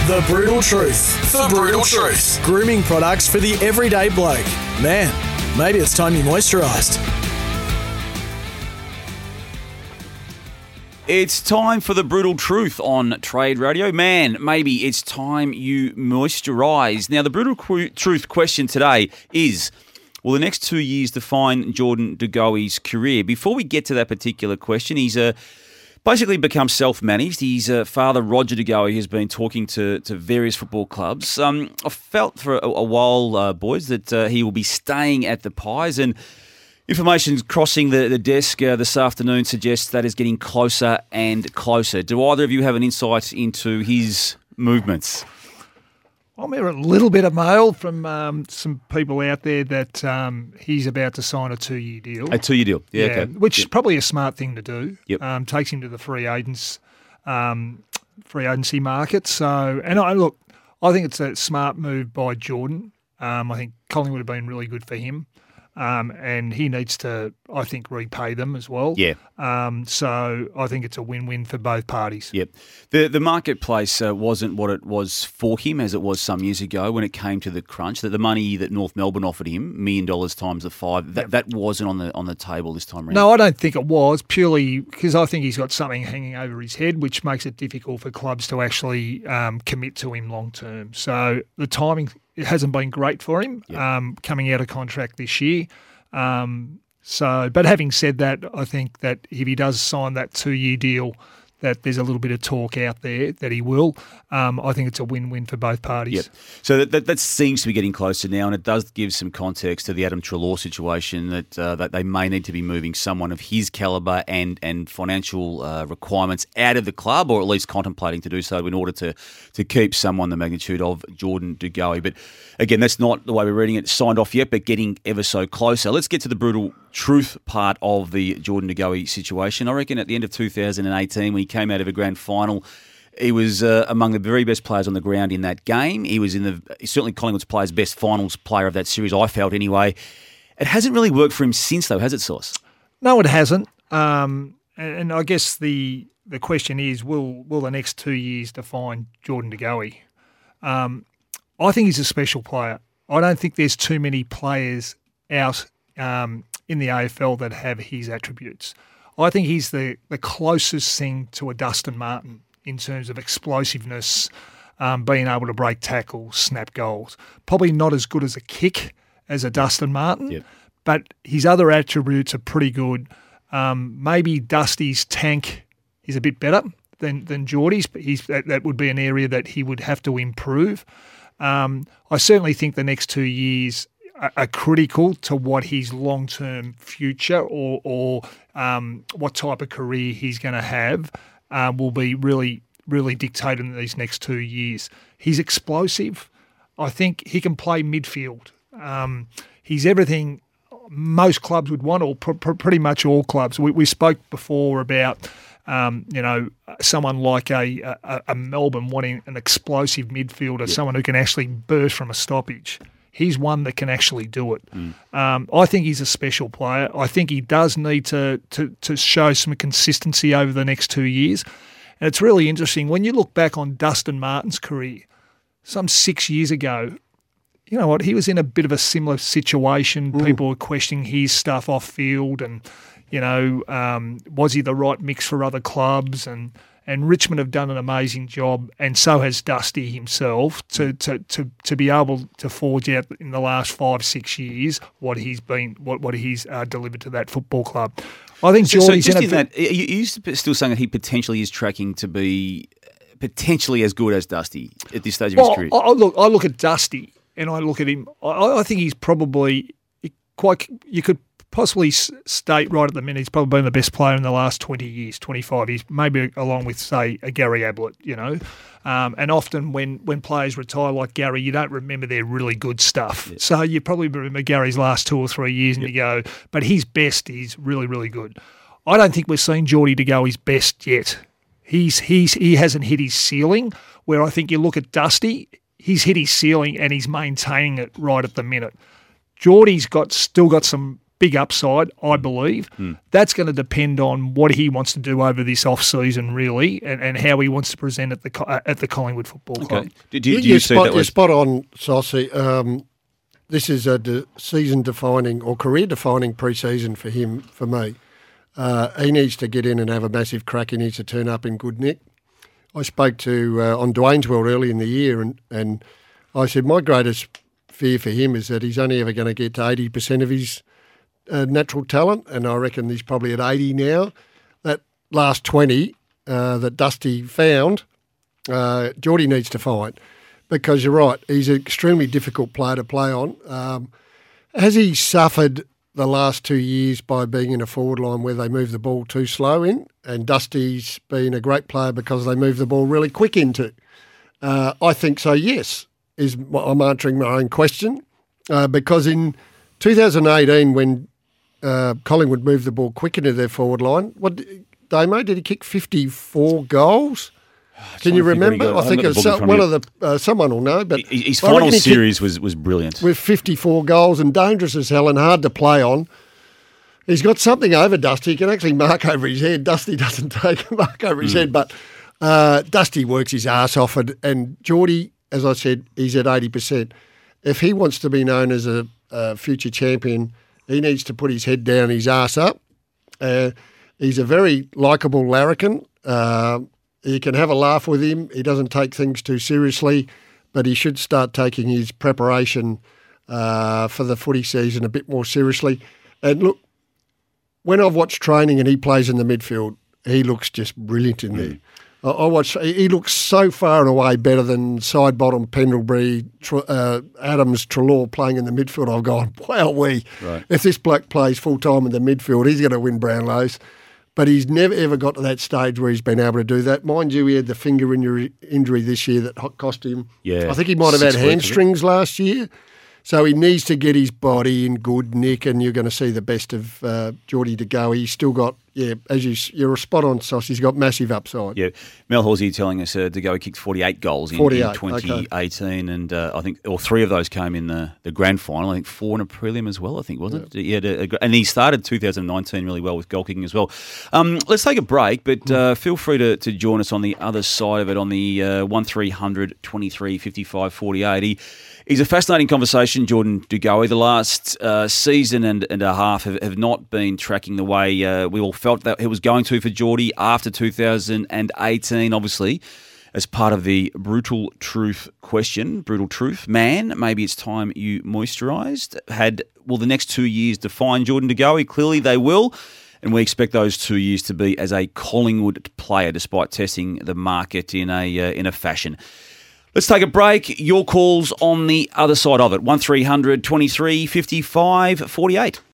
The Brutal Truth. The Brutal Truth. Grooming products for the everyday bloke. Man, maybe it's time you moisturised. It's time for the Brutal Truth on Trade Radio. Man, maybe it's time you moisturise. Now, the Brutal Truth question today is, will the next 2 years define Jordan De Goey's career? Before we get to that particular question, he's basically become self-managed. His father, Roger De Goey, has been talking to various football clubs. I felt for a while, boys, that he will be staying at the Pies, and information crossing the desk this afternoon suggests that is getting closer and closer. Do either of you have an insight into his movements? I'm hearing a little bit of mail from some people out there that he's about to sign a 2-year deal. A 2-year deal, yeah, okay. Which is probably a smart thing to do. Yep. Takes him to the free agency market. So, and I think it's a smart move by Jordan. I think Collingwood have been really good for him. And he needs to, I think, repay them as well. Yeah. So I think it's a win-win for both parties. Yep. The marketplace wasn't what it was for him as it was some years ago when it came to the crunch. That the money that North Melbourne offered him, $1 million times the 5, that wasn't on the table this time around. No, I don't think it was, purely because I think he's got something hanging over his head, which makes it difficult for clubs to actually commit to him long term. So the timing, it hasn't been great for him coming out of contract this year. But having said that, I think that if he does sign that 2-year deal, that there's a little bit of talk out there that he will. I think it's a win-win for both parties. Yep. So that seems to be getting closer now, and it does give some context to the Adam Treloar situation that they may need to be moving someone of his calibre and financial requirements out of the club, or at least contemplating to do so in order to keep someone the magnitude of Jordan De Goey. But again, that's not the way we're reading it. Signed off yet, but getting ever so closer. Let's get to the brutal truth part of the Jordan De Goey situation. I reckon at the end of 2018, when he came out of a grand final, he was among the very best players on the ground in that game. He was certainly Collingwood's players' best finals player of that series, I felt anyway. It hasn't really worked for him since, though, has it, Sauce? No, it hasn't. And I guess the question is, will the next 2 years define Jordan De Goey? I think he's a special player. I don't think there's too many players out in the AFL that have his attributes. I think he's the closest thing to a Dustin Martin in terms of explosiveness, being able to break tackles, snap goals. Probably not as good as a kick as a Dustin Martin, but his other attributes are pretty good. Maybe Dusty's tank is a bit better than Geordie's, but that would be an area that he would have to improve. I certainly think the next 2 years are critical to what his long-term future or what type of career he's going to have will be really, really dictated in these next 2 years. He's explosive. I think he can play midfield. He's everything most clubs would want, or pretty much all clubs. We spoke before about someone like a Melbourne wanting an explosive midfielder, someone who can actually burst from a stoppage. He's one that can actually do it. I think he's a special player. I think he does need to show some consistency over the next 2 years. And it's really interesting. When you look back on Dustin Martin's career, some 6 years ago, you know what, he was in a bit of a similar situation. People were questioning his stuff off field and, was he the right mix for other clubs? And Richmond have done an amazing job, and so has Dusty himself, to be able to forge out in the last 5-6 years what he's delivered to that football club. I think Geordie's in that. Are you still saying that he potentially is tracking to be potentially as good as Dusty at this stage of his career? I look at Dusty and I look at him. I think he's probably quite. You could possibly state right at the minute he's probably been the best player in the last 20 years, 25 years, maybe along with, say, a Gary Ablett, And often when players retire like Gary, you don't remember their really good stuff. Yeah. So you probably remember Gary's last 2 or 3 years and you go, but his best is really, really good. I don't think we've seen Geordie to go his best yet. He hasn't hit his ceiling, where I think you look at Dusty, he's hit his ceiling and he's maintaining it right at the minute. Geordie's still got some big upside, I believe. That's going to depend on what he wants to do over this off-season, really, and how he wants to present at the Collingwood Football Club. Do you see that? You're spot on, Saucy. This is a season-defining or career-defining pre-season for him, for me. He needs to get in and have a massive crack. He needs to turn up in good nick. I spoke to on Dwayne's World early in the year, and I said my greatest fear for him is that he's only ever going to get to 80% of his natural talent, and I reckon he's probably at 80 now. That last 20 that Dusty found, Geordie needs to find, because you're right, he's an extremely difficult player to play on. Has he suffered the last 2 years by being in a forward line where they move the ball too slow in, and Dusty's been a great player because they move the ball really quick into? I think so, yes, I'm answering my own question, because in 2018 when Collingwood moved the ball quick into their forward line, Damo, did he kick 54 goals? Can you remember? I think it's one of the someone will know. But his final series was brilliant with 54 goals and dangerous as hell and hard to play on. He's got something over Dusty. He can actually mark over his head. Dusty doesn't take a mark over his head, but Dusty works his ass off, and Geordie, as I said, he's at 80%. If he wants to be known as a future champion, he needs to put his head down, his ass up. He's a very likeable larrikin. You can have a laugh with him. He doesn't take things too seriously, but he should start taking his preparation for the footy season a bit more seriously. And look, when I've watched training and he plays in the midfield, he looks just brilliant in there. He looks so far and away better than Sidebottom, Pendlebury, Adams, Treloar playing in the midfield. I've gone, wow, if this bloke plays full-time in the midfield, he's going to win Brownlows. But he's never, ever got to that stage where he's been able to do that. Mind you, he had the finger injury this year that cost him. Yeah, I think he might have had hamstrings last year. So he needs to get his body in good nick, and you're going to see the best of Geordie De Goey. He's still got, you're spot on, Sauce. He's got massive upside. Yeah, Mel Horsey telling us De Goey kicked 48 goals in 2018, and I think all 3 of those came in the grand final. I think 4 in a prelim as well, I think, wasn't it? And he started 2019 really well with goal kicking as well. Let's take a break, but feel free to join us on the other side of it on the 1300 23 55 48. He's a fascinating conversation, Jordan De Goey. The last season and a half have not been tracking the way we all felt that it was going to for Geordie after 2018, obviously, as part of the Brutal Truth question. Brutal Truth, man, maybe it's time you moisturised. Will the next 2 years define Jordan De Goey? Clearly they will. And we expect those 2 years to be as a Collingwood player, despite testing the market in a fashion. Let's take a break. Your calls on the other side of it. 1300 23 55 48.